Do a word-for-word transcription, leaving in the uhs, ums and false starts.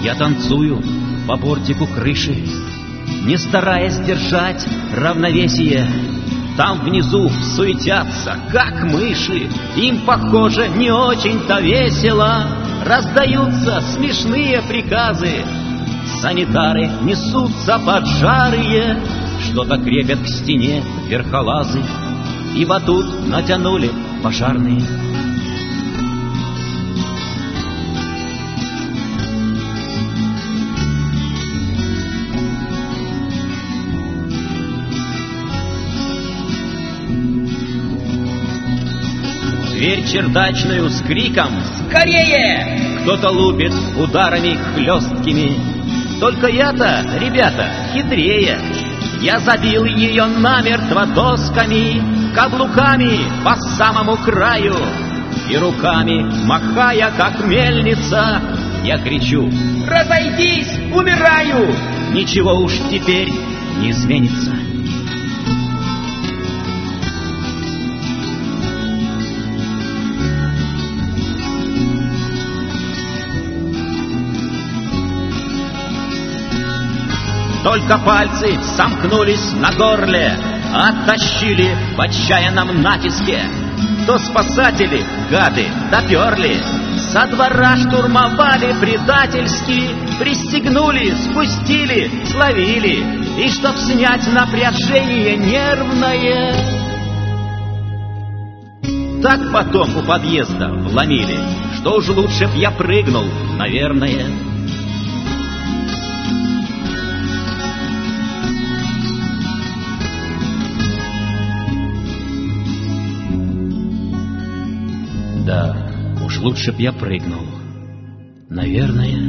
Я танцую по бортику крыши, не стараясь держать равновесие. Там внизу суетятся, как мыши, им, похоже, не очень-то весело. Раздаются смешные приказы, санитары несутся поджарые, что-то крепят к стене верхолазы, и батут натянули пожарные. Дверь чердачную с криком «Скорее!» кто-то лупит ударами хлесткими. Только я-то, ребята, хитрее. Я забил ее намертво досками, каблуками по самому краю, и руками, махая, как мельница, я кричу: «Разойдись, умираю!» Ничего уж теперь не изменится. Только пальцы сомкнулись на горле, оттащили в отчаянном натиске. То спасатели, гады, доперли, со двора штурмовали предательски, пристегнули, спустили, словили, и чтоб снять напряжение нервное, так потом у подъезда вломили, что уж лучше б я прыгнул, наверное. Да, уж лучше б я прыгнул, наверное.